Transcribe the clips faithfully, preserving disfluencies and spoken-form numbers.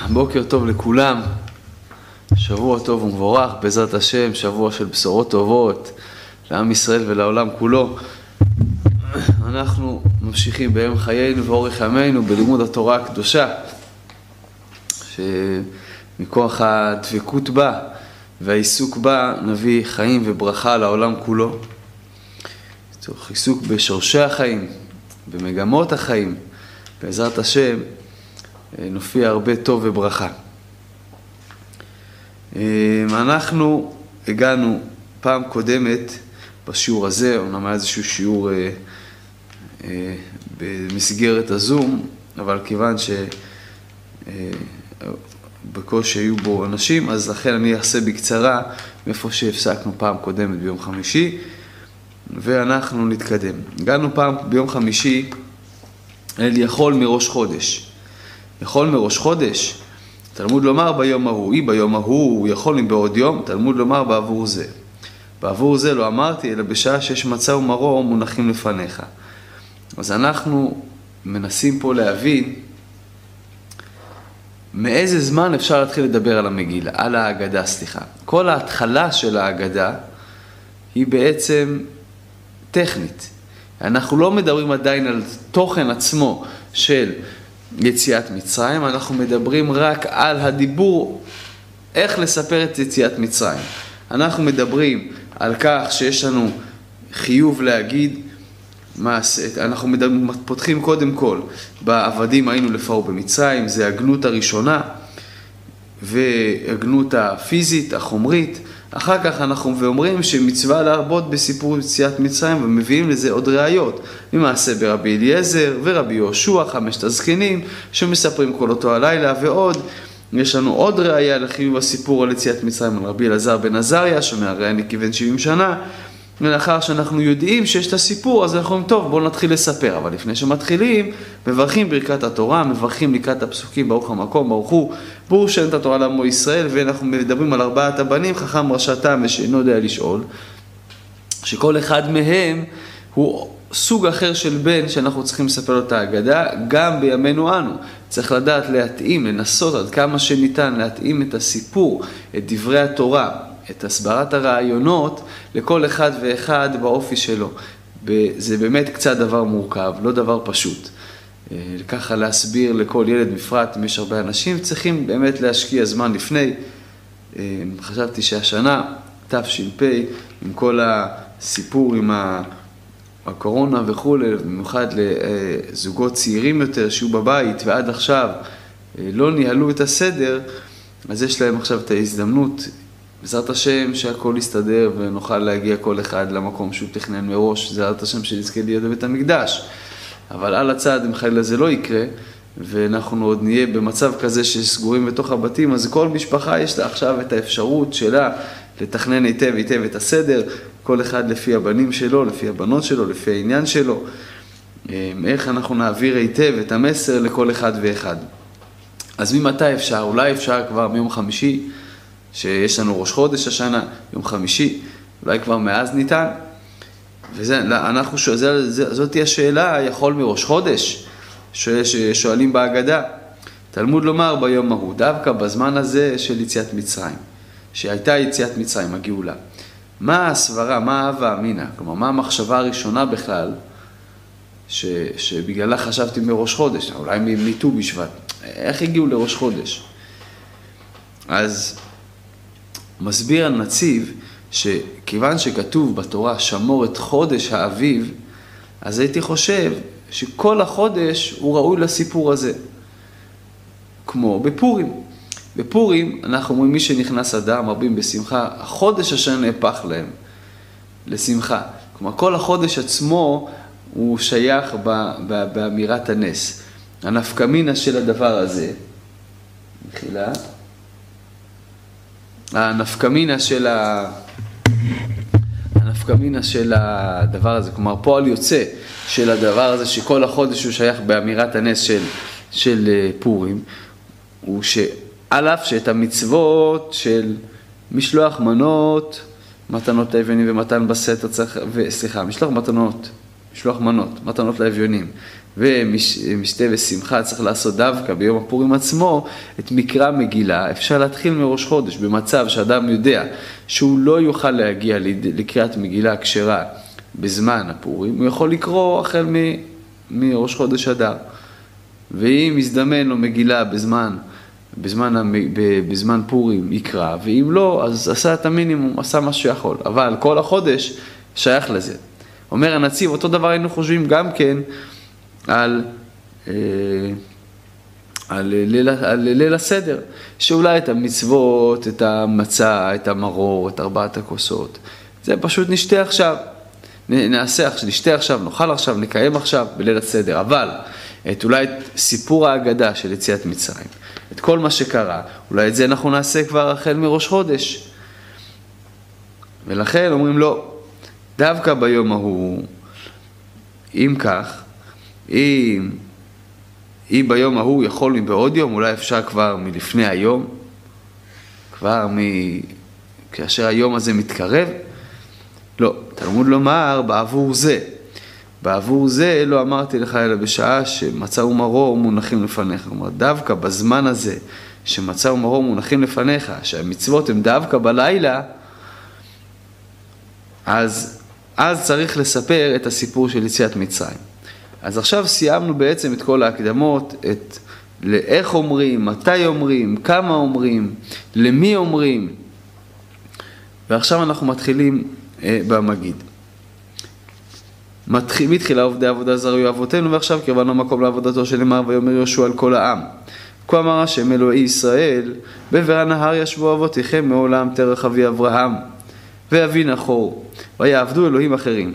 בוקר טוב לכולם, שבוע טוב ומבורך, בעזרת השם, שבוע של בשורות טובות לעם ישראל ולעולם כולו. אנחנו ממשיכים ביום חיינו ואורך ימינו בלימוד התורה הקדושה, שמכוח הדבקות בה והעיסוק בה נביא חיים וברכה לעולם כולו. תוך עיסוק בשורשי החיים, במגמות החיים, בעזרת השם נופיע הרבה טוב וברכה. אנחנו הגענו פעם קודמת בשיעור הזה, אומנם היה איזשהו שיעור אה, אה, במסגרת הזום, אבל כיוון שבקושי היו בו אנשים, אז לכן אני אעשה בקצרה מאיפה שהפסקנו פעם קודמת ביום חמישי, ואנחנו נתקדם. הגענו פעם ביום חמישי אל יכול מראש חודש. יכול מראש חודש, תלמוד לומר ביום ההוא, אי ביום ההוא הוא יכול מבעוד יום, תלמוד לומר בעבור זה. בעבור זה לא אמרתי, אלא בשעה שיש מצה ומרור מונחים לפניך. אז אנחנו מנסים פה להבין מאיזה זמן אפשר להתחיל לדבר על המגילה, על ההגדה, סליחה. כל ההתחלה של ההגדה היא בעצם טכנית. אנחנו לא מדברים עדיין על תוכן עצמו של יציאת מצרים, אנחנו מדברים רק על הדיבור איך לספר את יציאת מצרים. אנחנו מדברים על כך שיש לנו חיוב להגיד מעשה. אנחנו מדברים, פותחים קודם כל בעבדים היינו לפרעה במצרים, זה הגנות הראשונה והגנות הפיזית, החומרית. אחר כך אנחנו ואומרים שמצווה להרבות בסיפור יציאת מצרים, ומביאים לזה עוד ראיות. למעשה ברבי אליעזר ורבי יהושע, חמשת הזקנים, שמספרים כל אותו הלילה, ועוד יש לנו עוד ראיה לחיוב הסיפור על יציאת מצרים, על רבי אלעזר בן עזריה, שמהראיה כיוון שבעים שנה, ולאחר שאנחנו יודעים שיש את הסיפור, אז אנחנו אומרים, טוב, בואו נתחיל לספר. אבל לפני שמתחילים, מברכים ברכת התורה, מברכים לקראת הפסוקים, ברוך המקום, ברוך הוא, ברוך שם את התורה לעמו ישראל, ואנחנו מדברים על ארבעת הבנים, חכם רשעתם ושאינו יודע לשאול, שכל אחד מהם הוא סוג אחר של בן שאנחנו צריכים לספר לו את ההגדה, גם בימינו אנו. צריך לדעת להתאים, לנסות עד כמה שניתן, להתאים את הסיפור, את דברי התורה, את הסברת הרעיונות לכל אחד ואחד באופי שלו. זה באמת קצת דבר מורכב, לא דבר פשוט. ככה להסביר לכל ילד בפרט, אם יש הרבה אנשים, צריכים באמת להשקיע זמן לפני. חשבתי שהשנה, תש"פ, עם כל הסיפור עם הקורונה וכו', במיוחד לזוגות צעירים יותר שיהיו בבית ועד עכשיו לא ניהלו את הסדר, אז יש להם עכשיו את ההזדמנות, בעזרת השם שהכל יסתדר ונוכל להגיע כל אחד למקום שהוא תכנן מראש, בעזרת השם שנזכה להיות בבית המקדש. אבל על הצד, אם חלילה זה לא יקרה, ואנחנו עוד נהיה במצב כזה שסגורים בתוך הבתים, אז כל משפחה יש לה עכשיו את האפשרות שלה לתכנן היטב היטב את הסדר, כל אחד לפי הבנים שלו, לפי הבנות שלו, לפי העניין שלו, איך אנחנו נעביר היטב את המסר לכל אחד ואחד. אז ממתי אפשר? אולי אפשר כבר מיום חמישי, שיש לנו ראש חודש השנה, יום חמישי, אולי כבר מאז ניתן. וזה, אנחנו, זה, זה, זאת היא השאלה, יכול מראש חודש, ששואלים בהגדה. תלמוד לומר ביום ההוא, דווקא בזמן הזה של יציאת מצרים, שהייתה יציאת מצרים, הגאולה. מה הסברה, מה האהבה אמינה? כלומר, מה המחשבה הראשונה בכלל, ש, שבגללה חשבתי מראש חודש, אולי מיטו בשבט. איך הגיעו לראש חודש? אז מסביר הנציב שכיוון שכתוב בתורה שמור את חודש האביב, אז הייתי חושב שכל החודש הוא ראוי לסיפור הזה. כמו בפורים. בפורים אנחנו אומרים מי שנכנס אדם מרבים בשמחה, החודש אשר נהפך להם לשמחה. כלומר כל החודש עצמו הוא שייך באמירת הנס. הנפקמינה של הדבר הזה, מחילה, הנפקמינה של ה... הנפקמינה של הדבר הזה, כלומר פועל יוצא של הדבר הזה שכל החודש הוא שייך באמירת הנס של, של פורים, הוא שעל אף שאת המצוות של משלוח מנות, מתנות היוונים ומתן בסתר צריך, וסליחה, משלוח מתנות, משלוח מנות, מתנות לאביונים, ומשתה ושמחה צריך לעשות דווקא ביום הפורים עצמו, את מקרא מגילה, אפשר להתחיל מראש חודש, במצב שאדם יודע שהוא לא יוכל להגיע לקריאת מגילה כשרה בזמן הפורים, הוא יכול לקרוא החל מ, מראש חודש אדר. ואם יזדמן לו מגילה בזמן, בזמן, בזמן פורים יקרא, ואם לא, אז עשה את המינימום, עשה מה שיכול. אבל כל החודש שייך לזה. אומר הנציב, אותו דבר היינו חושבים גם כן על, על, על, ליל, על ליל הסדר, שאולי את המצוות, את המצה, את המרור, את ארבעת הכוסות, זה פשוט נשתה עכשיו, נעשה עכשיו, נשתה עכשיו, נאכל עכשיו, נקיים עכשיו בליל הסדר, אבל את אולי את סיפור ההגדה של יציאת מצרים, את כל מה שקרה, אולי את זה אנחנו נעשה כבר החל מראש חודש. ולכן אומרים לו, דווקא ביום ההוא, אם כך, אם, אם ביום ההוא יכולנו בעוד יום, אולי אפשר כבר מלפני היום, כבר מ... כאשר היום הזה מתקרב, לא, תלמוד לומר, בעבור זה. בעבור זה לא אמרתי לך אלא בשעה שמצה ומרור מונחים לפניך. כלומר, דווקא בזמן הזה שמצה ומרור מונחים לפניך, שהמצוות הן דווקא בלילה, אז, אז צריך לספר את הסיפור של יציאת מצרים. אז עכשיו סיימנו בעצם את כל ההקדמות, את לאיך אומרים, מתי אומרים, כמה אומרים, למי אומרים. ועכשיו אנחנו מתחילים אה, במגיד. מתחיל, מתחילה עובדי עבודה זרה היו אבותינו, ועכשיו קרבנו מקום לעבודתו שנאמר, ויאמר יהושע על כל העם. כה אמר השם אלוהי ישראל, בעבר הנהר ישבו אבותיכם מעולם תרח אבי אברהם, ואבי נחור, ויעבדו אלוהים אחרים.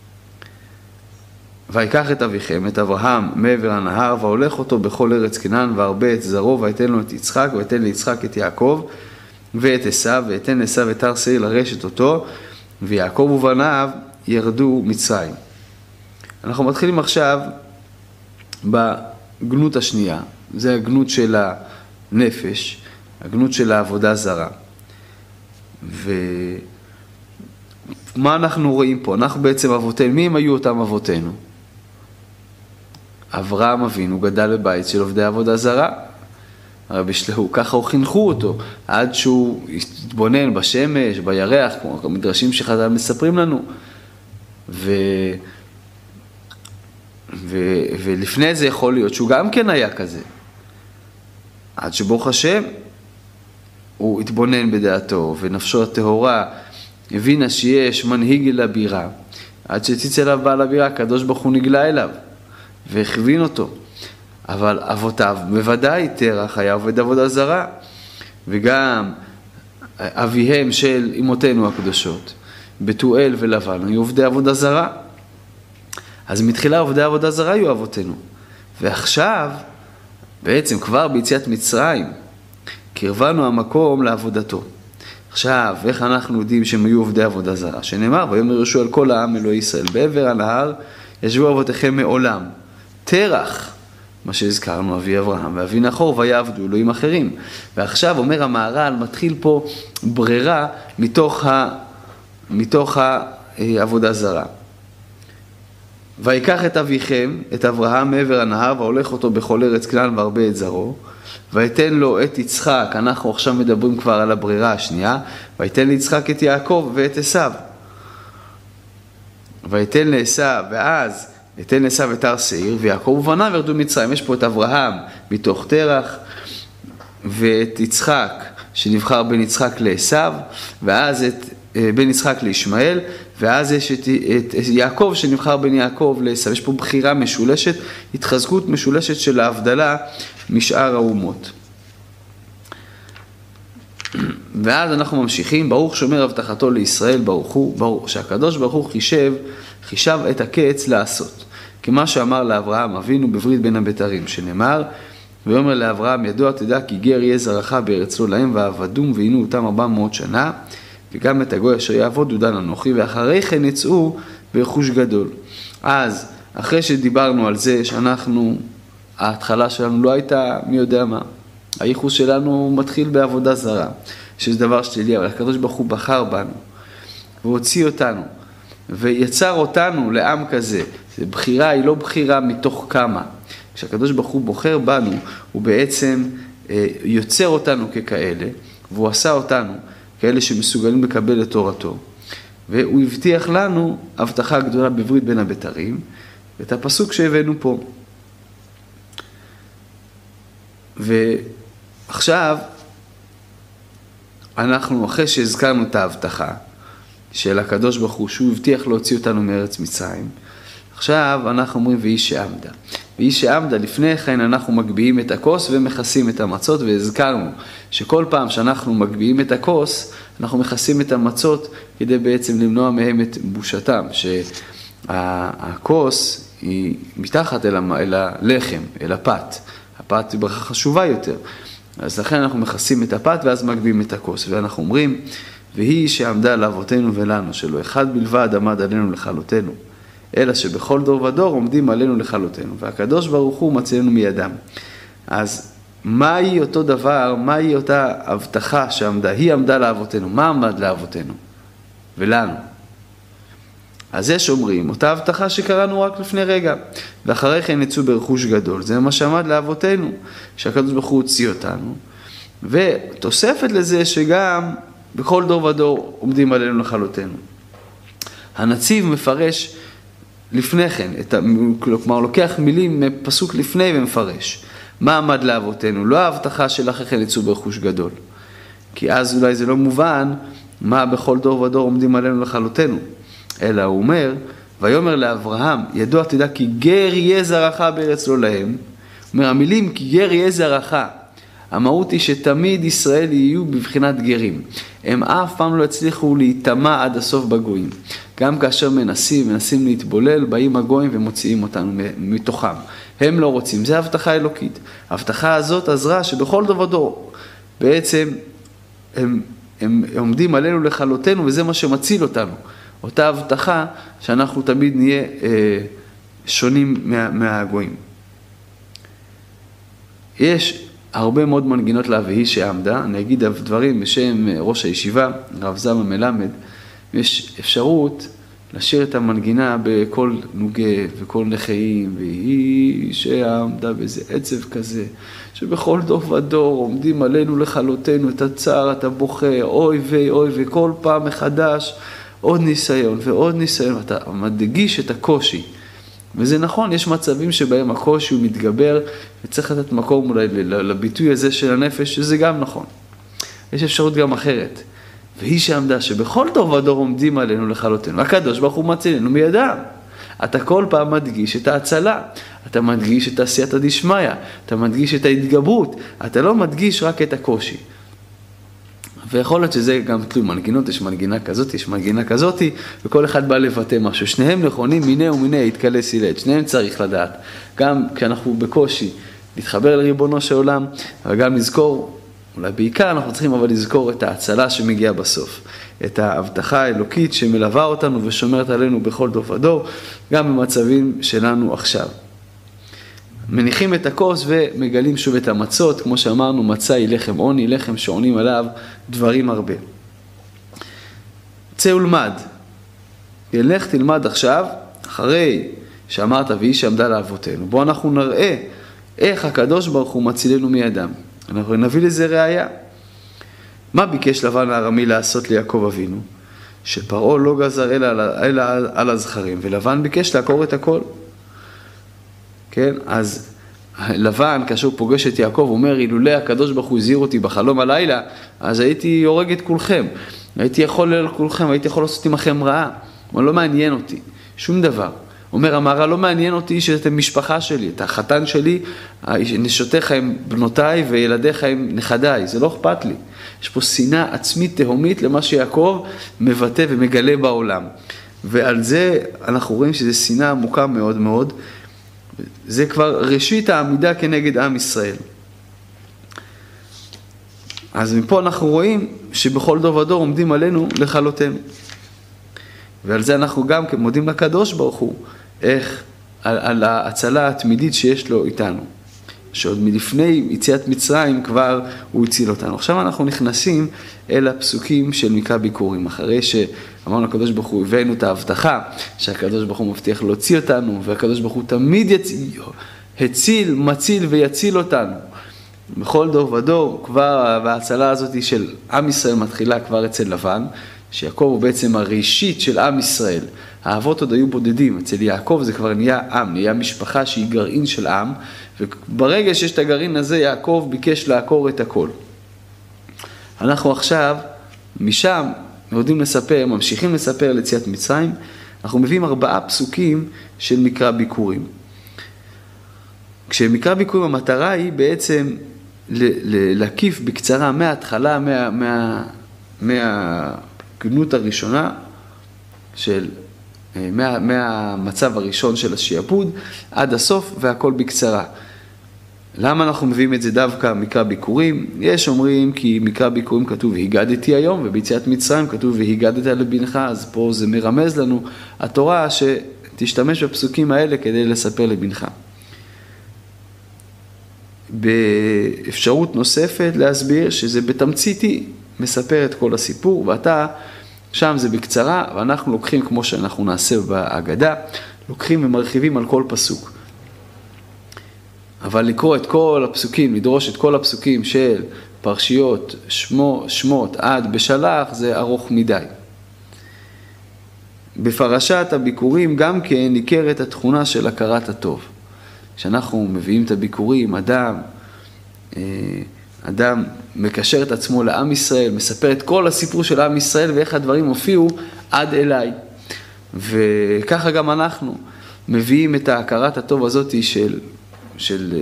ויקח את אביכם, את אברהם, מעבר הנהר, והולך אותו בכל ארץ כנען, והרבה את זרו, ויתן לו את יצחק, ויתן ליצחק את יעקב, ואת עשיו, ויתן לעשיו את הר שעיר לרשת אותו, ויעקב ובניו ירדו מצרים. אנחנו מתחילים עכשיו בגנות השנייה, זה הגנות של הנפש, הגנות של העבודה זרה. ומה אנחנו רואים פה? אנחנו בעצם אבותינו, מי הם היו אותם אבותינו? אברהם אבינו גדל בבית של עובדי עבודה זרה, הרבי שלהו, ככה הוא חינכו אותו, עד שהוא התבונן בשמש, בירח, כמו המדרשים שחז"ל מספרים לנו, ו... ו... ולפני זה יכול להיות שהוא גם כן היה כזה, עד שברוך השם הוא התבונן בדעתו, ונפשו הטהורה הבינה שיש מנהיג אל הבירה, עד שציץ אליו בעל הבירה, הקדוש ברוך הוא נגלה אליו, והכווין אותו. אבל אבותיו, בוודאי תרח היה עובד עבודה זרה, וגם אביהם של אמותינו הקדושות, בתואל ולבן, היו עובדי עבודה זרה. אז מתחילה עובדי עבודה זרה היו אבותינו. ועכשיו, בעצם כבר ביציאת מצרים, קרבנו המקום לעבודתו. עכשיו, איך אנחנו יודעים שהם היו עובדי עבודה זרה? שנאמר, ויאמר יהושע על כל העם אלוהי ישראל, בעבר הנהר ישבו אבותיכם מעולם. תרח, מה שהזכרנו, אבי אברהם ואבי נחור, ויעבדו אלוהים אחרים. ועכשיו אומר המהר"ל, מתחיל פה ברירה מתוך, ה, מתוך העבודה זרה. ויקח את אביכם, את אברהם מעבר הנהר, והולך אותו בכל ארץ כנען והרבה את זרו, ויתן לו את יצחק, אנחנו עכשיו מדברים כבר על הברירה השנייה, ויתן ליצחק את יעקב ואת עשיו. ויתן לעשיו, ואז יתן לעשיו את הר שעיר, ויעקב ובניו ירדו מצרים. יש פה את אברהם מתוך תרח, ואת יצחק שנבחר בין יצחק לעשיו, ואז את בין יצחק לישמעאל, ואז יש את, את, את יעקב שנבחר בין יעקב לעשיו. יש פה בחירה משולשת, התחזקות משולשת של ההבדלה משאר האומות. ואז אנחנו ממשיכים, ברוך שומר הבטחתו לישראל, ברוך הוא, ברוך, שהקדוש ברוך הוא חישב, חישב את הקץ לעשות. כמה שאמר לאברהם אבינו בברית בין הבתרים, שנאמר, ואומר לאברהם, ידוע תדע כי גר יהיה זרעך בארץ לא להם, ועבדום ועינו אותם ארבע מאות שנה, וגם את הגוי אשר יעבוד דודן אנוכי, ואחרי כן יצאו ברכוש גדול. אז, אחרי שדיברנו על זה שאנחנו, ההתחלה שלנו לא הייתה מי יודע מה, הייחוס שלנו מתחיל בעבודה זרה, שיש דבר שלילי, אבל הקדוש ברוך הוא בחר בנו, והוציא אותנו, ויצר אותנו לעם כזה, בחירה היא לא בחירה מתוך כמה. כשהקדוש ברוך הוא בוחר בנו, הוא בעצם יוצר אותנו ככאלה, והוא עשה אותנו כאלה שמסוגלים לקבל את תורתו. והוא הבטיח לנו הבטחה גדולה בברית בין הבתרים, ואת הפסוק שהבאנו פה. ועכשיו, אנחנו אחרי שהזכרנו את ההבטחה של הקדוש ברוך הוא, שהוא הבטיח להוציא אותנו מארץ מצרים, עכשיו אנחנו אומרים והיא שעמדה. והיא שעמדה, לפני כן אנחנו מגביעים את הכוס ומכסים את המצות, והזכרנו שכל פעם שאנחנו מגביעים את הכוס, אנחנו מכסים את המצות כדי בעצם למנוע מהם את בושתם, שהכוס היא מתחת אל הלחם, אל הפת. הפת היא ברכה חשובה יותר. אז לכן אנחנו מכסים את הפת ואז מגביעים את הכוס. ואנחנו אומרים, והיא שעמדה לאבותינו ולנו, שלא אחד בלבד עמד עלינו לכלותנו, אלא שבכל דור ודור עומדים עלינו לכלותנו, והקדוש ברוך הוא מצילנו מידם. אז מהי אותו דבר, מהי אותה הבטחה שעמדה? היא עמדה לאבותינו. מה עמד לאבותינו? ולנו. אז יש אומרים, אותה הבטחה שקראנו רק לפני רגע, ואחרי כן יצאו ברכוש גדול. זה מה שעמד לאבותינו, שהקדוש ברוך הוא הוציא אותנו. ותוספת לזה שגם בכל דור ודור עומדים עלינו לכלותנו. הנציב מפרש לפני כן, את, כלומר לוקח מילים מפסוק לפני ומפרש. מה עמד לאבותינו? לא ההבטחה של אחרי כן יצאו ברכוש גדול. כי אז אולי זה לא מובן מה בכל דור ודור עומדים עלינו לכלותנו. אלא הוא אומר, ויאמר לאברהם, ידוע תדע כי גר יהיה זרעך בארץ לא להם. הוא אומר, המילים כי גר יהיה זרעך, המהות היא שתמיד ישראל יהיו בבחינת גרים. הם אף פעם לא הצליחו להיטמע עד הסוף בגויים. גם כאשר מנסים, מנסים להתבולל, באים הגויים ומוציאים אותנו מתוכם. הם לא רוצים, זה הבטחה אלוקית. ההבטחה הזאת עזרה שבכל דור ודור בעצם הם, הם עומדים עלינו לכלותנו, וזה מה שמציל אותנו. אותה הבטחה שאנחנו תמיד נהיה אה, שונים מה, מהגויים. יש הרבה מאוד מנגינות לה והיא שעמדה. אני אגיד דברים בשם ראש הישיבה, רב זלמן מלמד. יש אפשרות לשיר את המנגינה בכל נוגה וכל נחיים, והיא שעמדה באיזה עצב כזה, שבכל דור ודור עומדים עלינו לכלותנו את הצער, אתה בוכה, אוי ואי אוי, וכל פעם מחדש עוד ניסיון ועוד ניסיון, אתה מדגיש את הקושי. וזה נכון, יש מצבים שבהם הקושי הוא מתגבר, וצריך לתת מקום אולי לביטוי הזה של הנפש, שזה גם נכון. יש אפשרות גם אחרת. והיא שעמדה שבכל דור ודור עומדים עלינו לכלותנו. הקדוש ברוך הוא מצילנו מידם. אתה כל פעם מדגיש את ההצלה, אתה מדגיש את עשייתא דשמיא, אתה מדגיש את ההתגברות, אתה לא מדגיש רק את הקושי. ויכול להיות שזה גם תלוי מנגינות, יש מנגינה כזאת, יש מנגינה כזאת, וכל אחד בא לבטא משהו. שניהם נכונים, מיני ומיני, יתקלה סילד, שניהם צריך לדעת. גם כשאנחנו בקושי להתחבר לריבונו של עולם, אבל גם לזכור, אולי בעיקר אנחנו צריכים אבל לזכור את ההצלה שמגיעה בסוף. את ההבטחה האלוקית שמלווה אותנו ושומרת עלינו בכל דור ודור, גם במצבים שלנו עכשיו. מניחים את הכוס ומגלים שוב את המצות, כמו שאמרנו, מצה היא לחם עוני, לחם שעונים עליו דברים הרבה. צא ולמד. ילך תלמד עכשיו, אחרי שאמרת והיא שעמדה לאבותינו. בוא אנחנו נראה איך הקדוש ברוך הוא מצילנו מידם. אנחנו נביא לזה ראיה. מה ביקש לבן הארמי לעשות ליעקב אבינו? שפרעה לא גזר אלא על, אלא על הזכרים, ולבן ביקש לעקור את הכל. כן? אז לבן, כאשר הוא פוגש את יעקב, אומר, אילולא הקדוש ברוך הוא הזהיר אותי בחלום הלילה, אז הייתי הורג את כולכם. הייתי יכול על כולכם, הייתי יכול לעשות עמכם רעה. אבל לא מעניין אותי, שום דבר. אומר המהר"ל, לא מעניין אותי שאתם משפחה שלי, את החתן שלי, נשותיך הם בנותיי וילדיך הם נכדיי, זה לא אכפת לי. יש פה שנאה עצמית תהומית למה שיעקב מבטא ומגלה בעולם. ועל זה אנחנו רואים שזה שנאה עמוקה מאוד מאוד, זה כבר ראשית העמידה כנגד עם ישראל. אז מפה אנחנו רואים שבכל דור ודור עומדים עלינו לכלותנו. ועל זה אנחנו גם מודים לקדוש ברוך הוא, איך, על, על ההצלה התמידית שיש לו איתנו. שעוד מלפני יציאת מצרים כבר הוא הציל אותנו. עכשיו אנחנו נכנסים אל הפסוקים של מקרא ביכורים, אחרי שאמרנו הקדוש ברוך הוא הבאנו את ההבטחה, שהקדוש ברוך הוא מבטיח להוציא אותנו, והקדוש ברוך הוא תמיד יציל, הציל, מציל ויציל אותנו. בכל דור ודור, כבר ההצלה הזאת של עם ישראל מתחילה כבר אצל לבן, שיעקב הוא בעצם הראשית של עם ישראל. האבות עוד היו בודדים, אצל יעקב זה כבר נהיה עם, נהיה משפחה שהיא גרעין של עם, וברגע שיש את הגרעין הזה, יעקב ביקש לעקור את הכל. אנחנו עכשיו, משם, יודעים לספר, ממשיכים לספר ליציאת מצרים, אנחנו מביאים ארבעה פסוקים של מקרא ביכורים. כשמקרא ביכורים המטרה היא בעצם להקיף בקצרה מההתחלה, מה, מה, מהגנות הראשונה של, מה, מהמצב הראשון של השיעבוד עד הסוף והכל בקצרה. למה אנחנו מביאים את זה דווקא מקרא ביכורים? יש אומרים כי מקרא ביכורים כתוב והגדתי היום, וביציאת מצרים כתוב והגדת לבנך, אז פה זה מרמז לנו התורה שתשתמש בפסוקים האלה כדי לספר לבנך. באפשרות נוספת להסביר שזה בתמציתי מספר את כל הסיפור, ואתה שם זה בקצרה, ואנחנו לוקחים כמו שאנחנו נעשה בהגדה, לוקחים ומרחיבים על כל פסוק. אבל לקרוא את כל הפסוקים, לדרוש את כל הפסוקים של פרשיות שמו, שמות עד בשלח, זה ארוך מדי. בפרשת הביכורים גם כן ניכרת התכונה של הכרת הטוב. כשאנחנו מביאים את הביכורים, אדם, אדם מקשר את עצמו לעם ישראל, מספר את כל הסיפור של עם ישראל ואיך הדברים הופיעו עד אליי. וככה גם אנחנו מביאים את ההכרת הטוב הזאת של, של,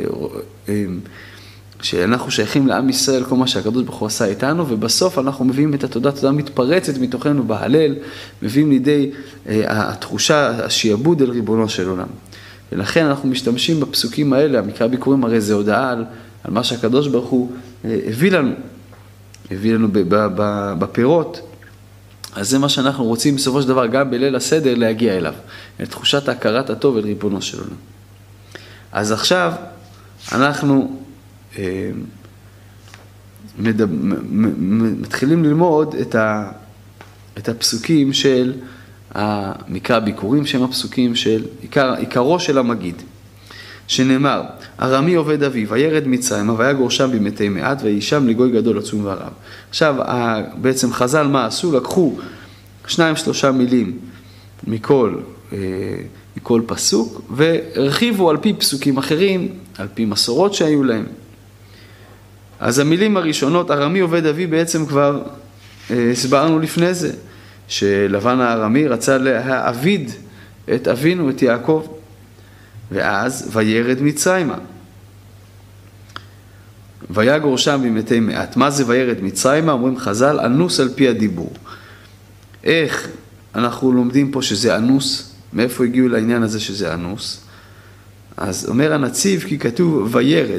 שאנחנו שייכים לעם ישראל, כל מה שהקדוש ברוך הוא עשה איתנו, ובסוף אנחנו מביאים את התודה, תודה מתפרצת מתוכנו בהלל, מביאים לידי התחושה, השיעבוד אל ריבונו של עולם. ולכן אנחנו משתמשים בפסוקים האלה, המקרא ביכורים הרי זה הודעה על, על מה שהקדוש ברוך הוא הביא לנו, הביא לנו בפירות. אז זה מה שאנחנו רוצים בסופו של דבר גם בליל הסדר להגיע אליו, את תחושת ההכרת הטוב אל ריבונו של עולם. אז עכשיו אנחנו אה, מדבר, מתחילים ללמוד את, ה, את הפסוקים של המקרא ביכורים, שהם הפסוקים של עיקר, עיקרו של המגיד, שנאמר, ארמי עובד אביו, וירד מצרים, ויגור שם במתי מעט, וישם לגוי גדול עצום ורב. עכשיו, בעצם חז"ל מה עשו? לקחו שניים שלושה מילים מכל, מכל פסוק, והרחיבו על פי פסוקים אחרים, על פי מסורות שהיו להם. אז המילים הראשונות, ארמי עובד אביו, בעצם כבר הסברנו לפני זה, שלבן הארמי רצה להעביד את אבינו, את יעקב, ואז וירד מצרימה. ויגור שם במתי מעט. מה זה וירד מצרימה? אומרים חז"ל, אנוס על פי הדיבור. איך אנחנו לומדים פה שזה אנוס? מאיפה הגיעו לעניין הזה שזה אנוס? אז אומר הנציב כי כתוב וירד.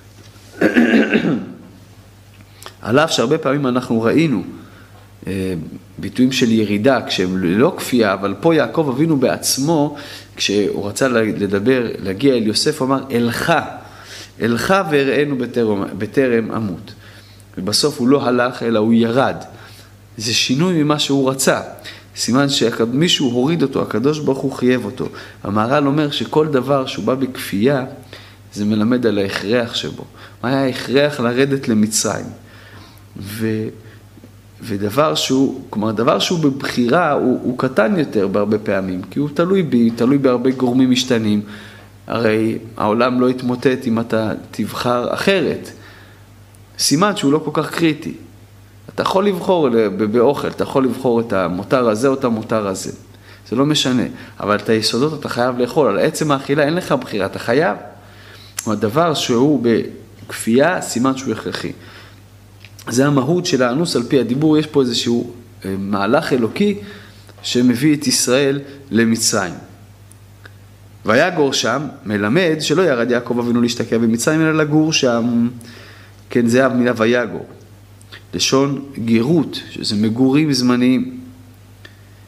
על אף שהרבה פעמים אנחנו ראינו ביטויים של ירידה, כשהם לא כפייה, אבל פה יעקב אבינו בעצמו, כשהוא רצה לדבר, להגיע אל יוסף, הוא אמר, אלך, אלך והראינו בטרם, בטרם אמות. ובסוף הוא לא הלך, אלא הוא ירד. זה שינוי ממה שהוא רצה. סימן שמישהו הוריד אותו, הקדוש ברוך הוא חייב אותו. המהר"ל אומר שכל דבר שהוא בא בכפייה, זה מלמד על ההכרח שבו. מה היה ההכרח לרדת למצרים? ו... ודבר שהוא, כלומר, דבר שהוא בבחירה, הוא, הוא קטן יותר בהרבה פעמים, כי הוא תלוי בי, תלוי בהרבה גורמים משתנים. הרי העולם לא יתמוטט אם אתה תבחר אחרת. סימן שהוא לא כל כך קריטי. אתה יכול לבחור באוכל, אתה יכול לבחור את המותר הזה או את המותר הזה. זה לא משנה. אבל את היסודות אתה חייב לאכול. על עצם האכילה אין לך בחירה, אתה חייב. הדבר שהוא בכפייה, סימן שהוא הכרחי. זה המהות של האנוס על פי הדיבור. יש פה איזשהו מהלך אלוקי שמביא את ישראל למצרים. ויגור שם, מלמד שלא ירד יעקב אבינו להשתקע במצרים, אלא לגור שם. כן, זה המילה ויגור. לשון גירות, שזה מגורים זמניים.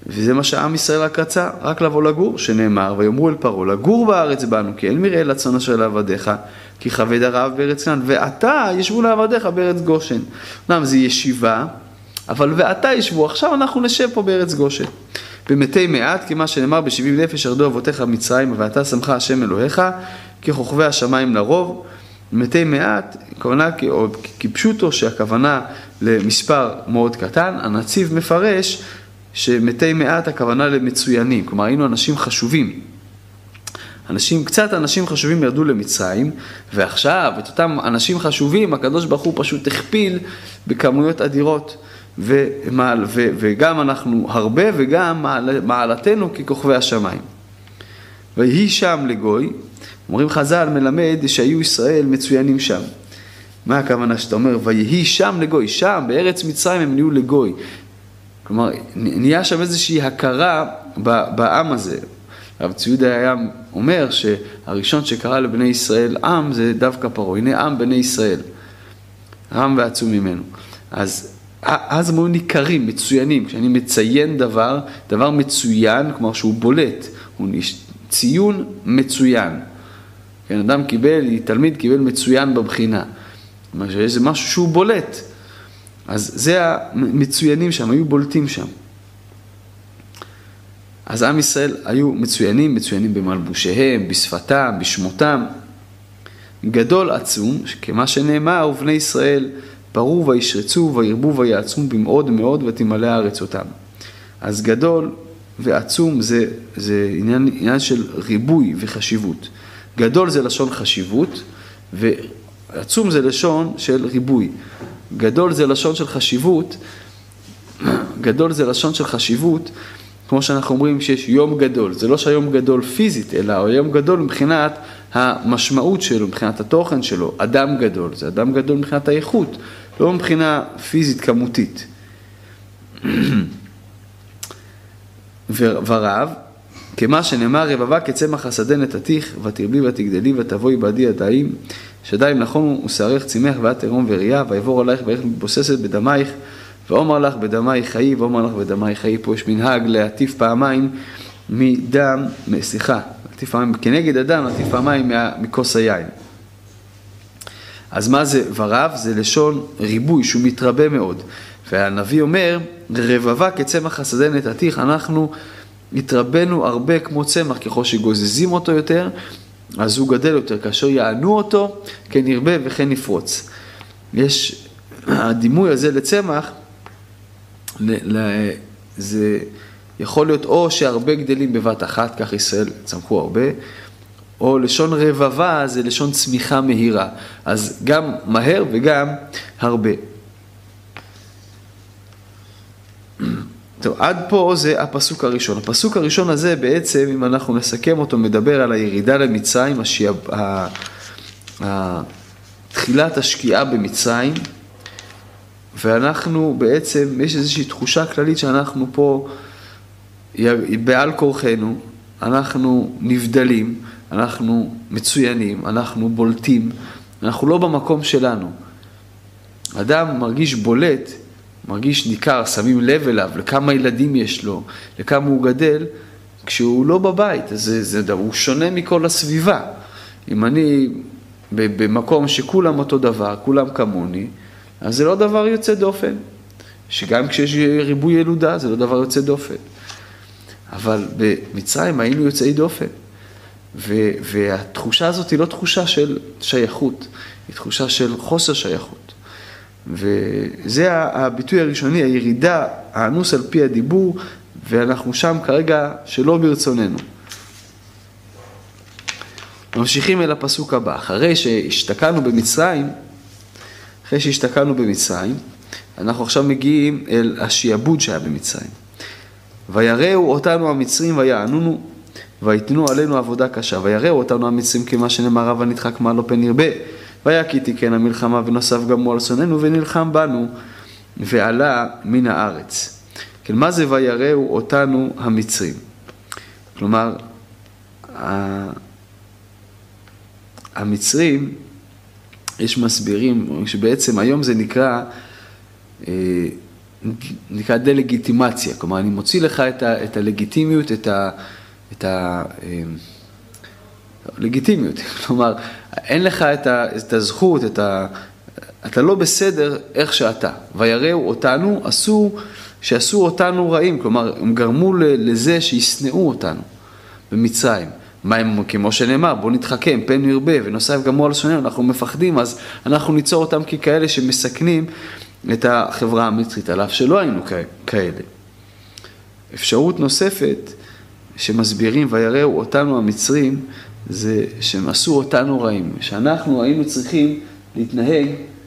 וזה מה שעם ישראל רק רצה, רק לבוא לגור, שנאמר, ויאמרו אל פרעה, לגור בארץ בנו, כי אין מרעה לצאן אשר לעבדיך, כי כבד הרעב בארץ כנען, ועתה ישבו לעבדיך בארץ גושן. אומנם זה ישיבה, אבל ועתה ישבו, עכשיו אנחנו נשב פה בארץ גושן. במתי מעט, כמה שנאמר, בשבעים נפש ירדו אבותיך מצרים, ועתה שמך השם אלוהיך, ככוכבי השמיים לרוב. מתי מעט, הכוונה, או כפשוטו, שהכוונה למספר מאוד קטן, הנציב מפרש שמתי מעט הכוונה למצוינים, כלומר היינו אנשים חשובים. אנשים, קצת אנשים חשובים ירדו למצרים, ועכשיו את אותם אנשים חשובים, הקדוש ברוך הוא פשוט הכפיל בכמויות אדירות, ומעל, ו, וגם אנחנו הרבה, וגם מעל, מעלתנו ככוכבי השמיים. ויהי שם לגוי, אומרים חז"ל מלמד שהיו ישראל מצוינים שם. מה הכוונה שאתה אומר? ויהי שם לגוי, שם בארץ מצרים הם נהיו לגוי. כלומר, נהיה שם איזושהי הכרה בעם הזה. רב צבי היה אומר שהראשון שקרא לבני ישראל עם זה דווקא פרעה. הנה עם בני ישראל, עם ועצום ממנו. אז, אז הם היו ניכרים, מצוינים. כשאני מציין דבר, דבר מצוין, כלומר שהוא בולט, הוא ציון מצוין. כן, אדם קיבל, תלמיד קיבל מצוין בבחינה. כלומר, שיש משהו שהוא בולט. אז זה המצוינים שם, היו בולטים שם. אז עם ישראל היו מצוינים, מצוינים במלבושיהם, בשפתם, בשמותם. גדול עצום, כמה שנאמר, ובני ישראל פרו וישרצו וירבו ויעצמו במאוד מאוד ותמלא הארץ אותם. אז גדול ועצום זה, זה עניין, עניין של ריבוי וחשיבות. גדול זה לשון חשיבות, ועצום זה לשון של ריבוי. גדול זה לשון של חשיבות, גדול זה לשון של חשיבות, כמו שאנחנו אומרים שיש יום גדול. זה לא שהיום גדול פיזית, אלא הוא יום גדול מבחינת המשמעות שלו, מבחינת התוכן שלו. אדם גדול, זה אדם גדול מבחינת האיכות, לא מבחינה פיזית כמותית. ורב, כמה שנאמר, רבבה כצמח השדה נתתיך, ותרבי ותגדלי ותבואי בעדי ידיים, שדיים נכונו ושערך צימח ואת תרום וריאה, ויבור עלייך ואיך מתבוססת בדמייך, ואומר לך בדמייך חיי, ואומר לך בדמייך חיי. פה יש מנהג להטיף פעמיים מדם, סליחה, להטיף פעמיים, כנגד הדם, להטיף פעמיים מכוס היין. אז מה זה ורב? זה לשון ריבוי שהוא מתרבה מאוד. והנביא אומר, רבבה כצמח השדה נתתיך, אנחנו התרבנו הרבה כמו צמח, ככל שגוזזים אותו יותר, אז הוא גדל יותר, כאשר יענו אותו, כן ירבה וכן יפרוץ. יש, הדימוי הזה לצמח, זה יכול להיות או שהרבה גדלים בבת אחת, כך ישראל צמחו הרבה, או לשון רבבה זה לשון צמיחה מהירה, אז גם מהר וגם הרבה. טוב, עד פה זה הפסוק הראשון. הפסוק הראשון הזה בעצם, אם אנחנו נסכם אותו, מדבר על הירידה למצרים, השיעב, ה... ה... תחילת השקיעה במצרים, ואנחנו בעצם, יש איזושהי תחושה כללית שאנחנו פה בעל כורחנו, אנחנו נבדלים, אנחנו מצוינים, אנחנו בולטים, אנחנו לא במקום שלנו. אדם מרגיש בולט, מרגיש ניכר, שמים לב אליו, לכמה ילדים יש לו, לכמה הוא גדל, כשהוא לא בבית, אז זה, זה, הוא שונה מכל הסביבה. אם אני במקום שכולם אותו דבר, כולם כמוני, אז זה לא דבר יוצא דופן. שגם כשיש ריבוי ילודה, זה לא דבר יוצא דופן. אבל במצרים היינו יוצאי דופן. ו- והתחושה הזאת היא לא תחושה של שייכות, היא תחושה של חוסר שייכות. וזה הביטוי הראשוני, הירידה, האנוס על פי הדיבור, ואנחנו שם כרגע שלא ברצוננו. ממשיכים אל הפסוק הבא. אחרי שהשתקענו במצרים, אחרי שהשתקענו במצרים, אנחנו עכשיו מגיעים אל השיעבוד שהיה במצרים. ויראו אותנו המצרים ויענונו, ויתנו עלינו עבודה קשה. ויראו אותנו המצרים כמה שנאמר רב הנדחק מעלו פן ירבה. ויקי תיקן המלחמה ונוסף גם הוא על שוננו ונלחם בנו ועלה מן הארץ. כן, מה זה ויראו אותנו המצרים? כלומר, המצרים, יש מסבירים שבעצם היום זה נקרא נקרא דה-לגיטימציה, כלומר אני מוציא לך את, ה, את הלגיטימיות, את ה... את ה לגיטימיות, כלומר אין לך את, ה, את הזכות, את ה, אתה לא בסדר איך שאתה, ויראו אותנו, עשו, שעשו אותנו רעים, כלומר הם גרמו לזה שיסנאו אותנו במצרים. מה הם, כמו שנאמר, בוא נתחכם, פן נרבה, ונוסף גמו על שוננו, אנחנו מפחדים, אז אנחנו ניצור אותם ככאלה שמסכנים את החברה המצרית, על אף שלא היינו כאלה. אפשרות נוספת שמסבירים ויראו אותנו המצרים, זה שהם עשו אותנו רעים, שאנחנו היינו צריכים להתנהג,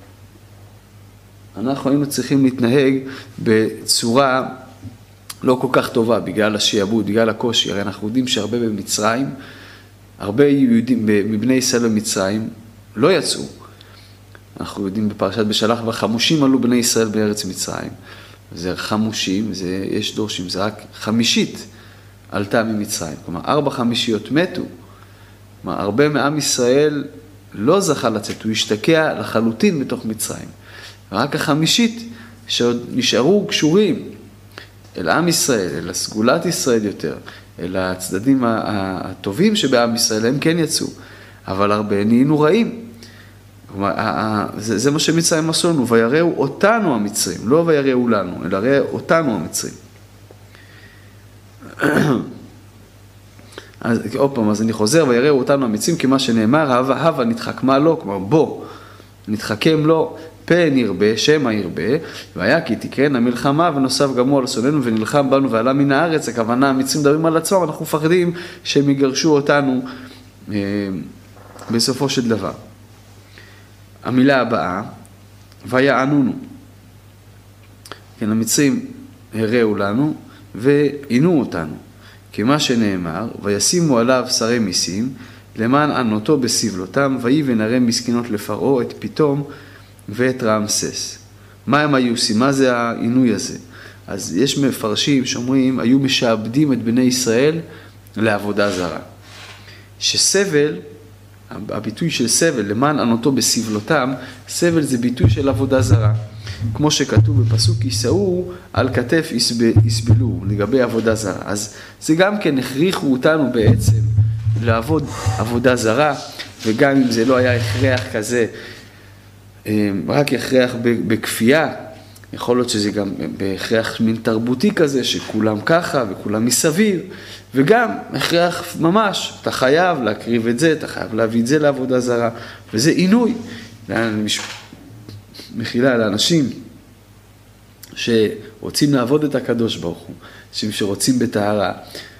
אנחנו היינו צריכים להתנהג בצורה לא כל כך טובה, בגלל השיעבוד, בגלל הקושי. הרי אנחנו יודעים שהרבה במצרים, הרבה יהודים מבני ישראל במצרים לא יצאו. אנחנו יודעים בפרשת בשלח, וחמושים עלו בני ישראל בארץ מצרים. זה חמושים, זה, יש דורשים, זה רק חמישית עלתה ממצרים. כלומר, ארבע חמישיות מתו. כלומר, הרבה מעם ישראל לא זכה לצאת, הוא השתקע לחלוטין בתוך מצרים. רק החמישית שעוד נשארו קשורים אל עם ישראל, אל הסגולת ישראל יותר, אל הצדדים הטובים שבעם ישראל, הם כן יצאו, אבל הרבה נהיינו רעים. כלומר, זה, זה מה שמצרים עשו לנו, ויראו אותנו המצרים, לא ויראו לנו, אלא ראו אותנו המצרים. אז עוד פעם, אז אני חוזר, ויראו אותנו המצרים, כי מה שנאמר, הווה הווה נתחכמה לו, כלומר בוא, נתחכם לו, פן ירבה, שמא ירבה, והיה כי תקרן המלחמה, ונוסף גמו על שוננו, ונלחם בנו ועלה מן הארץ. הכוונה, המצרים מדברים על עצמם, אנחנו מפחדים שהם יגרשו אותנו אה, בסופו של דבר. המילה הבאה, ויענונו. כן, המצרים הראו לנו, ועינו אותנו. כי מה שנאמר, וישימו עליו שרי מיסים, למען ענותו בסבלותם, ויבן הרי מסכנות לפרעה את פתאום, ואת רעמסס. מה הם היו עושים? מה זה העינוי הזה? אז יש מפרשים שאומרים, היו משעבדים את בני ישראל לעבודה זרה. שסבל, הביטוי של סבל, למען ענותו בסבלותם, סבל זה ביטוי של עבודה זרה. כמו שכתוב בפסוק, יישאו על כתף יסבלו, לגבי עבודה זרה. אז זה גם כן הכריחו אותנו בעצם לעבוד עבודה זרה, וגם אם זה לא היה הכרח כזה, רק הכרח בכפייה, יכול להיות שזה גם בהכרח מין תרבותי כזה, שכולם ככה וכולם מסביב, וגם הכרח ממש, אתה חייב להקריב את זה, אתה חייב להביא את זה לעבודה זרה, וזה עינוי. מחילה לאנשים שרוצים לעבוד את הקדוש ברוך הוא, אנשים שרוצים בטהרה,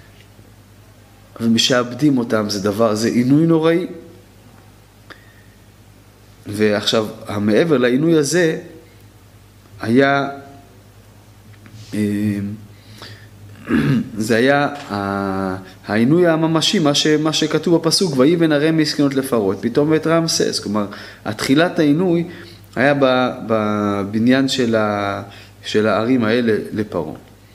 ומשעבדים אותם, זה דבר, זה עינוי נוראי. ועכשיו, המעבר לעינוי הזה, היה, זה היה העינוי הממשי, מה, ש, מה שכתוב בפסוק, ויבן הרי מסכנות לפרעה, פתאום ואת רעמסס. כלומר, התחילת העינוי היה בבניין של, ה, של הערים האלה לפרעה.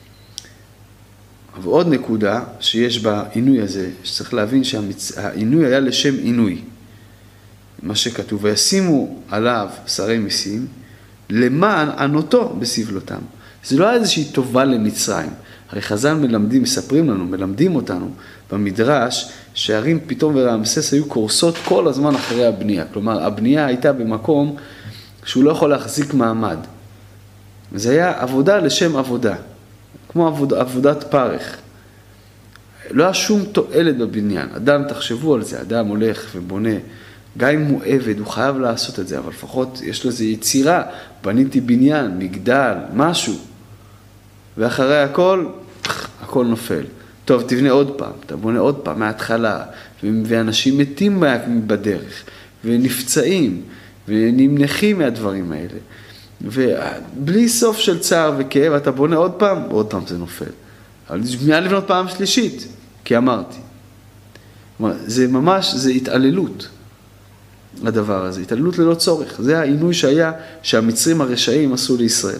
ועוד נקודה שיש בעינוי הזה, שצריך להבין שהעינוי היה לשם עינוי. מה שכתוב, וישימו עליו שרי מיסים, למען ענותו בסבלותם. זה לא היה איזושהי טובה למצרים. הרי חז"ל מלמדים, מספרים לנו, מלמדים אותנו במדרש, שהערים פתאום ורעמסס היו קורסות כל הזמן אחרי הבנייה. כלומר, הבנייה הייתה במקום שהוא לא יכול להחזיק מעמד. זה היה עבודה לשם עבודה, כמו עבוד, עבודת פרך. לא היה שום תועלת בבניין. אדם, תחשבו על זה, אדם הולך ובונה, גם אם הוא עבד, הוא חייב לעשות את זה, אבל לפחות יש לזה יצירה, בניתי בניין, מגדל, משהו. ואחרי הכל, הכל נופל. טוב, תבנה עוד פעם, אתה בונה עוד פעם, מההתחלה, ואנשים מתים בדרך, ונפצעים, ונמנחים מהדברים האלה. ובלי סוף של צער וכאב, אתה בונה עוד פעם, עוד פעם זה נופל. אבל מיד לבנות פעם שלישית, כי אמרתי. זה ממש, זה התעללות. הדבר הזה, התעללות ללא צורך. זה העינוי שהיה שהמצרים הרשעים עשו לישראל.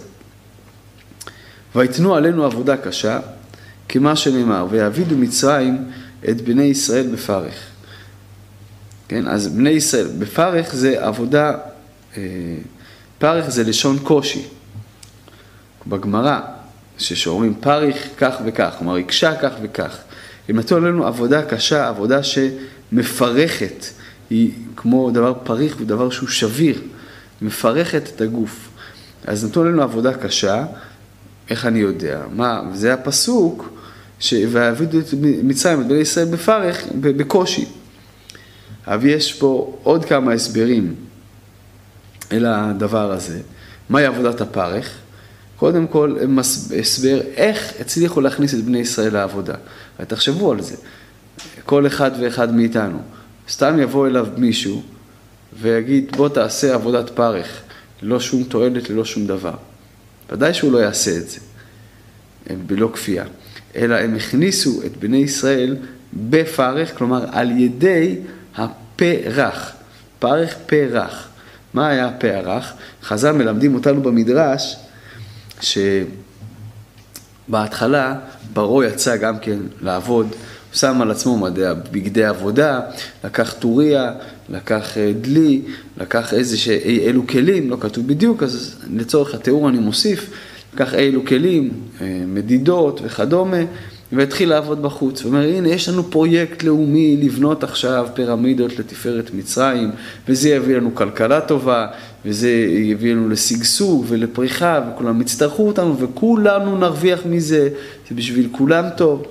ויתנו עלינו עבודה קשה, כמה שנאמר, ויעבידו מצרים את בני ישראל בפרך. כן, אז בני ישראל, בפרך זה עבודה, פרך זה לשון קושי. בגמרא, ששאומרים פריך כך וכך, כלומר הקשה כך וכך. הם נתנו לנו עבודה קשה, עבודה שמפרכת, היא כמו דבר פריך ודבר שהוא שביר, מפרכת את הגוף. אז נתנו לנו עבודה קשה, איך אני יודע? מה? זה הפסוק, והעבידו את מצרים, את בני ישראל בפרך, בקושי. אבל יש פה עוד כמה הסברים אל הדבר הזה. מהי עבודת הפרך? קודם כל, הם הסבר איך הצליחו להכניס את בני ישראל לעבודה. ותחשבו על זה. כל אחד ואחד מאיתנו. סתם יבוא אליו מישהו ויגיד, בוא תעשה עבודת פרך, ללא שום תועלת, ללא שום דבר. ודאי שהוא לא יעשה את זה, בלא כפייה. אלא הם הכניסו את בני ישראל בפרך, כלומר על ידי הפרח. פרך פרח. מה היה הפרח? חז"ל מלמדים אותנו במדרש, שבהתחלה פרעה יצא גם כן לעבוד, הוא שם על עצמו בגדי עבודה, לקח טוריה, לקח דלי, לקח איזה אילו כלים, לא כתוב בדיוק, אז לצורך התיאור אני מוסיף, לקח אילו כלים, מדידות וכדומה, והתחיל לעבוד בחוץ. הוא אומר, הנה, יש לנו פרויקט לאומי לבנות עכשיו פירמידות לתפארת מצרים, וזה יביא לנו כלכלה טובה, וזה יביא לנו לשגשוג ולפריחה, וכולם יצטרכו אותנו, וכולנו נרוויח מזה, זה בשביל כולם טוב.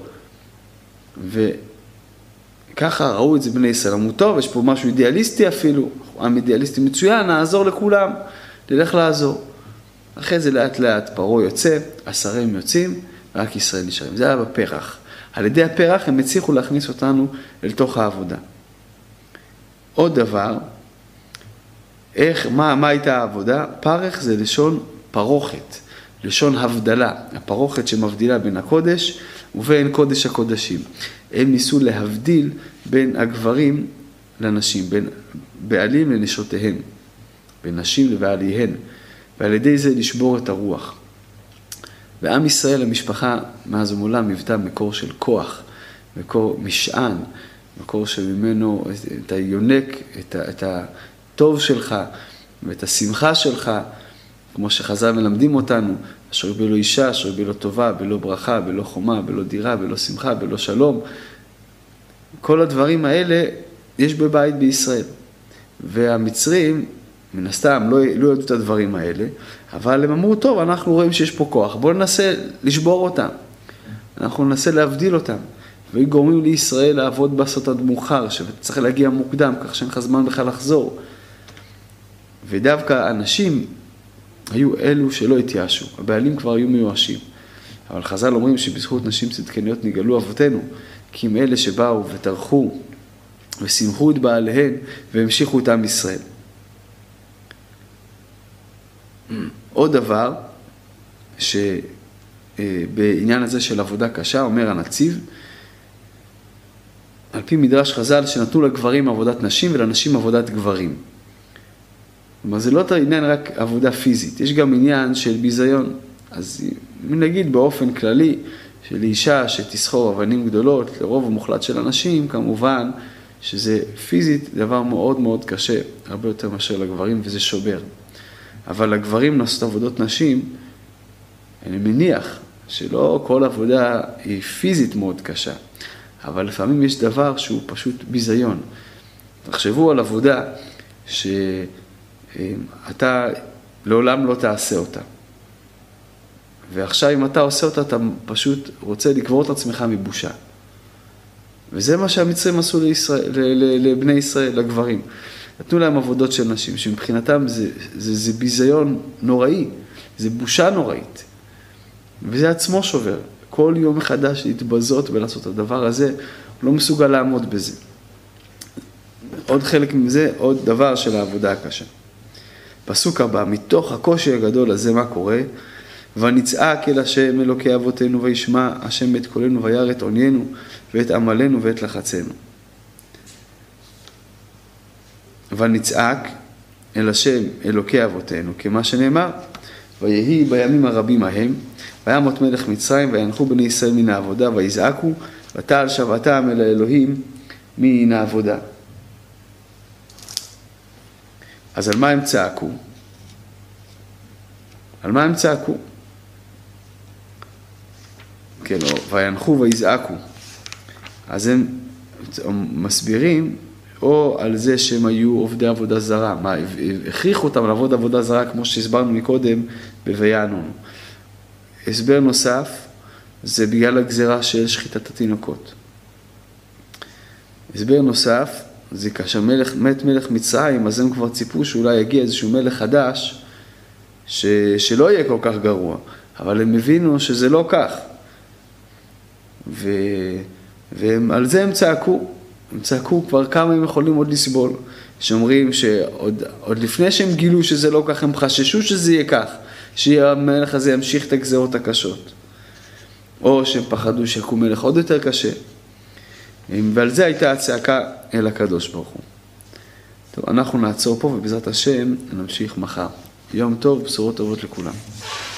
וככה ראו את זה בני ישראל, אמרו טוב, יש פה משהו אידיאליסטי אפילו, עם אידיאליסטי מצוין, נעזור לכולם, נלך לעזור. אחרי זה לאט לאט פרעה יוצא, השרים יוצאים, רק ישראל נשארים. זה היה בפרח. על ידי הפרח הם הצליחו להכניס אותנו אל תוך העבודה. עוד דבר, איך, מה, מה הייתה העבודה? פרח זה לשון פרוכת, לשון הבדלה. הפרוכת שמבדילה בין הקודש ובין קודש הקודשים. הם ניסו להבדיל בין הגברים לנשים, בין בעלים לנשותיהם, בין נשים לבעליהן, ועל ידי זה לשבור את הרוח. ועם ישראל, המשפחה, מאז ומעולם, היוותה מקור של כוח, מקור משען, מקור שממנו אתה יונק את, את הטוב שלך ואת השמחה שלך, כמו שחז"ל מלמדים אותנו, אשר בלא אישה, אשר בלא טובה, בלא ברכה, בלא חומה, בלא דירה, בלא שמחה, בלא שלום. כל הדברים האלה יש בבית בישראל. והמצרים, מן הסתם, לא, לא ידעו את הדברים האלה, אבל הם אמרו, טוב, אנחנו רואים שיש פה כוח, בואו ננסה לשבור אותם. אנחנו ננסה להבדיל אותם. והיא גורמים לישראל לעבוד בסות עד מאוחר, שצריך להגיע מוקדם, כך שאין לך זמן בכלל לחזור. ודווקא אנשים היו אלו שלא התייאשו, הבעלים כבר היו מיואשים. אבל חז"ל אומרים שבזכות נשים צדקניות נגאלו אבותינו, כי הם אלה שבאו וטרחו ושמחו את בעליהן והמשיכו את עם ישראל. עוד דבר, שבעניין הזה של עבודה קשה, אומר הנציב, על פי מדרש חז"ל שנתנו לגברים עבודת נשים ולנשים עבודת גברים. כלומר, זה לא עניין רק עבודה פיזית, יש גם עניין של ביזיון. אז נגיד באופן כללי, של אישה שתסחור אבנים גדולות, לרוב המוחלט של אנשים, כמובן שזה פיזית דבר מאוד מאוד קשה, הרבה יותר מאשר לגברים, וזה שובר. אבל לגברים לעשות עבודות נשים, אני מניח שלא כל עבודה היא פיזית מאוד קשה, אבל לפעמים יש דבר שהוא פשוט ביזיון. תחשבו על עבודה שאתה לעולם לא תעשה אותה. ועכשיו אם אתה עושה אותה, אתה פשוט רוצה לקבור את עצמך מבושה. וזה מה שהמצרים עשו לישראל, לבני ישראל, לגברים. נתנו להם עבודות של נשים, שמבחינתם זה, זה, זה ביזיון נוראי, זה בושה נוראית. וזה עצמו שובר. כל יום מחדש להתבזות ולעשות את הדבר הזה, הוא לא מסוגל לעמוד בזה. עוד חלק מזה, עוד דבר של העבודה הקשה. פסוק הבא, מתוך הקושי הגדול הזה מה קורה? ונצעק אל השם אלוקי אבותינו וישמע השם את קולנו וירא את עוניינו ואת עמלנו ואת לחצנו. ונצעק אל השם אלוקי אבותינו, כמה שנאמר, ויהי בימים הרבים ההם, וימות מלך מצרים, וינחו בני ישראל מן העבודה, ויזעקו, ותעל שבתם אל האלוהים מן העבודה. אז על מה הם צעקו? על מה הם צעקו? כן, או וינחו ויזעקו. אז הם מסבירים, או על זה שהם היו עובדי עבודה זרה, מה, הכריחו אותם לעבוד עבודה זרה, כמו שהסברנו מקודם, בויענון. הסבר נוסף, זה בגלל הגזרה של שחיטת התינוקות. הסבר נוסף, זה כאשר מלך, מת מלך מצרים, אז הם כבר ציפו שאולי יגיע איזשהו מלך חדש, ש, שלא יהיה כל כך גרוע, אבל הם הבינו שזה לא כך. ו, ועל זה הם צעקו, הם צעקו כבר כמה הם יכולים עוד לסבול, שאומרים שעוד עוד לפני שהם גילו שזה לא כך, הם חששו שזה יהיה כך, שהמלך הזה ימשיך את הגזרות הקשות, או שהם פחדו שיקום מלך עוד יותר קשה, ועל זה הייתה הצעקה אל הקדוש ברוך הוא. טוב, אנחנו נעצור פה ובעזרת השם נמשיך מחר. יום טוב, בשורות טובות לכולם.